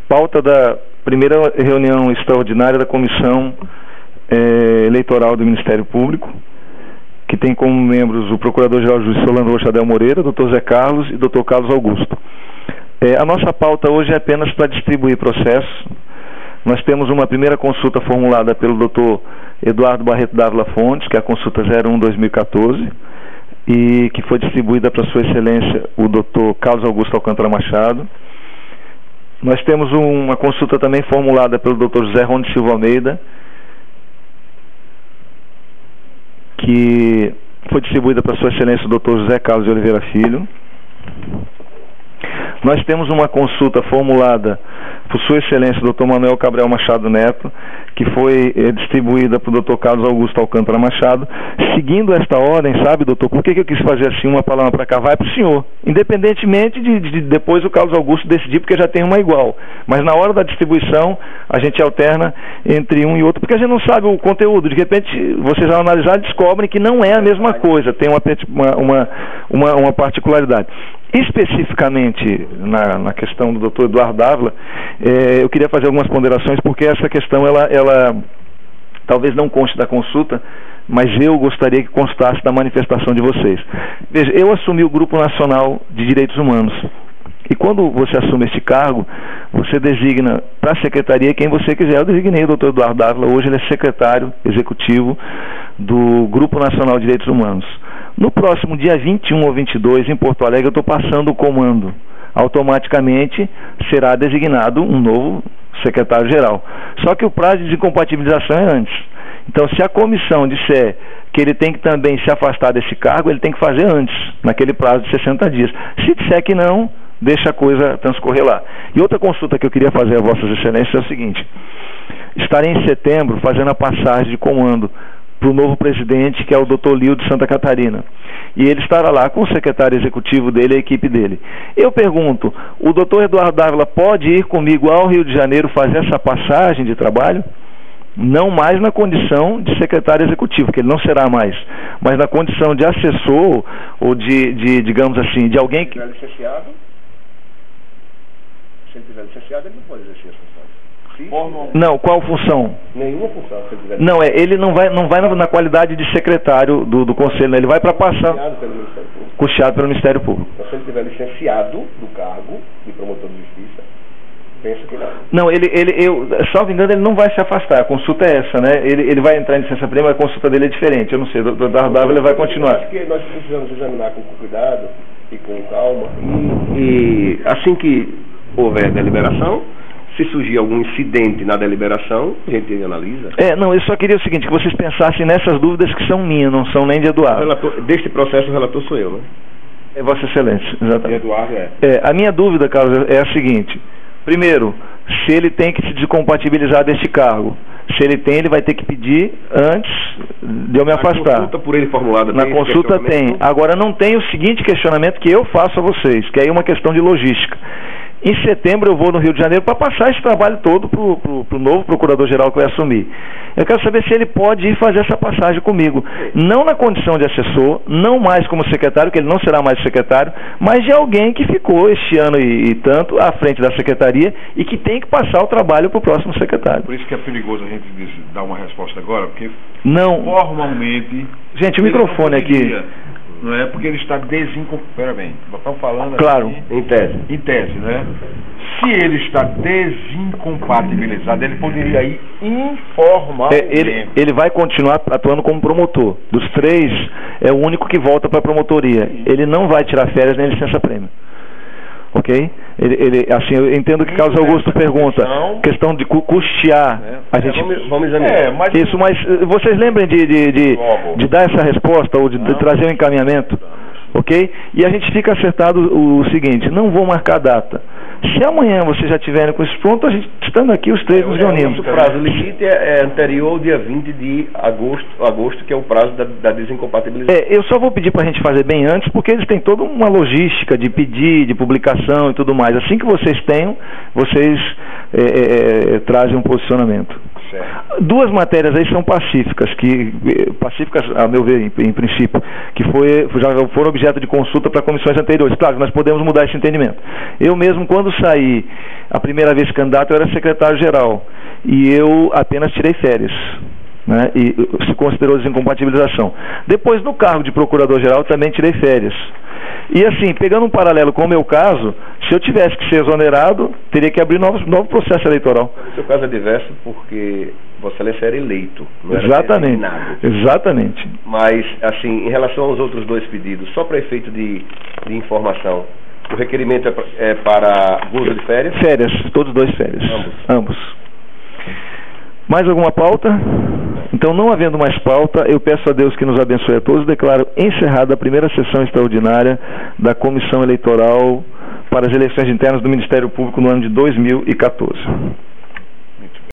Pauta da primeira reunião extraordinária da Comissão Eleitoral do Ministério Público, que tem como membros o Procurador-Geral de Justiça Orlando Rochadel Moreira, Dr. Zé Carlos e Dr. Carlos Augusto. A nossa pauta hoje é apenas para distribuir processos. Nós temos uma primeira consulta formulada pelo Dr. Eduardo Barreto Dávila Fontes, que é a consulta 01/2014, e que foi distribuída para Sua Excelência o Dr. Carlos Augusto Alcântara Machado. Nós temos uma consulta também formulada pelo Dr. José Ronde Silva Almeida, que foi distribuída para Sua Excelência o Dr. José Carlos de Oliveira Filho. Nós temos uma consulta formulada por Sua Excelência o Dr. Manuel Cabral Machado Neto, que foi distribuída para o Dr. Carlos Augusto Alcântara Machado. Seguindo esta ordem, sabe, doutor, por que eu quis fazer assim, uma palavra para cá? Vai para o senhor, independentemente de depois o Carlos Augusto decidir, porque já tem uma igual. Mas na hora da distribuição, a gente alterna entre um e outro, porque a gente não sabe o conteúdo. De repente, vocês ao analisar descobrem que não é a mesma coisa, tem uma particularidade. Especificamente na questão do Dr. Eduardo Dávila, eu queria fazer algumas ponderações, porque essa questão ela talvez não conste da consulta, mas eu gostaria que constasse da manifestação de vocês. Veja, eu assumi o Grupo Nacional de Direitos Humanos, e quando você assume este cargo, você designa para a secretaria quem você quiser. Eu designei o Dr. Eduardo Dávila, hoje ele é secretário executivo do Grupo Nacional de Direitos Humanos. No próximo dia 21 ou 22, em Porto Alegre, eu estou passando o comando. Automaticamente será designado um novo secretário-geral. Só que o prazo de desincompatibilização é antes. Então, se a comissão disser que ele tem que também se afastar desse cargo, ele tem que fazer antes, naquele prazo de 60 dias. Se disser que não, deixa a coisa transcorrer lá. E outra consulta que eu queria fazer a Vossas Excelências é o seguinte: estarei em setembro fazendo a passagem de comando para o novo presidente, que é o Dr. Lio de Santa Catarina. E ele estará lá com o secretário executivo dele e a equipe dele. Eu pergunto, o Dr. Eduardo Dávila pode ir comigo ao Rio de Janeiro fazer essa passagem de trabalho? Não mais na condição de secretário executivo, que ele não será mais, mas na condição de assessor ou digamos assim, de alguém que... Se ele tiver licenciado, ele não pode exercer essa função. Não, qual função? Nenhuma função. Se ele tiver não, ele não vai na qualidade de secretário do Conselho, né? Ele vai para passar custeado pelo Ministério Público. Então, se ele tiver licenciado do cargo de promotor de justiça, pensa que não. Não, salvo engano, ele não vai se afastar. A consulta é essa, né? Ele vai entrar em licença prêmio, a consulta dele é diferente. Eu não sei, o Dr. Dávila vai continuar. Acho que nós precisamos examinar com cuidado e com calma. E assim que houver deliberação, se surgir algum incidente na deliberação, a gente analisa. Não, eu só queria o seguinte, que vocês pensassem nessas dúvidas que são minhas, não são nem de Eduardo. Deste processo, o relator sou eu, né? É Vossa Excelência, exatamente. Eduardo a minha dúvida, Carlos, é a seguinte: primeiro, se ele tem que se descompatibilizar deste cargo. Se ele tem, ele vai ter que pedir antes de eu me afastar. Na consulta por ele formulada na consulta tem. Agora, não tem o seguinte questionamento que eu faço a vocês, que é uma questão de logística. Em setembro eu vou no Rio de Janeiro para passar esse trabalho todo para o novo procurador-geral que vai assumir. Eu quero saber se ele pode ir fazer essa passagem comigo. Não na condição de assessor, não mais como secretário, que ele não será mais secretário, mas de alguém que ficou este ano e tanto à frente da secretaria e que tem que passar o trabalho para o próximo secretário. Por isso que é perigoso a gente dar uma resposta agora, porque não, formalmente... Gente, o microfone aqui... Não é porque ele está desincompatibilizado. Estão falando claro. Aqui, em tese, né? Se ele está desincompatibilizado, ele poderia ir informalmente. Ele vai continuar atuando como promotor. Dos três, é o único que volta para a promotoria. Ele não vai tirar férias nem licença prêmio. Ok? Assim, eu entendo que Carlos Augusto pergunta, questão de custear. A gente, vamos examinar. Mas vocês lembrem de dar essa resposta ou de trazer um encaminhamento, ok? E a gente fica acertado o seguinte: não vou marcar data. Se amanhã vocês já tiverem com isso pronto, a gente estando aqui, os três nos reunimos. O prazo limite é anterior ao dia 20 de agosto, que é o prazo da desincompatibilização. Eu só vou pedir para a gente fazer bem antes, porque eles têm toda uma logística de pedir, de publicação e tudo mais. Assim que vocês tenham, vocês trazem um posicionamento. Certo. Duas matérias aí são pacíficas, a meu ver, em princípio, que já foram objeto de consulta para comissões anteriores. Claro, nós podemos mudar esse entendimento. Eu mesmo, quando saí a primeira vez candidato, eu era secretário-geral e eu apenas tirei férias. Né, e se considerou desincompatibilização. Depois, no cargo de procurador-geral, também tirei férias. E assim, pegando um paralelo com o meu caso, se eu tivesse que ser exonerado, teria que abrir novo processo eleitoral. O seu caso é diverso porque Vossa Excelência era eleito, não era exatamente, designado. Exatamente. Mas, assim, em relação aos outros dois pedidos, só para efeito de informação, o requerimento é para gozo de férias? Férias, todos dois férias. Ambos. Mais alguma pauta? Então, não havendo mais pauta, eu peço a Deus que nos abençoe a todos e declaro encerrada a primeira sessão extraordinária da Comissão Eleitoral para as eleições internas do Ministério Público no ano de 2014.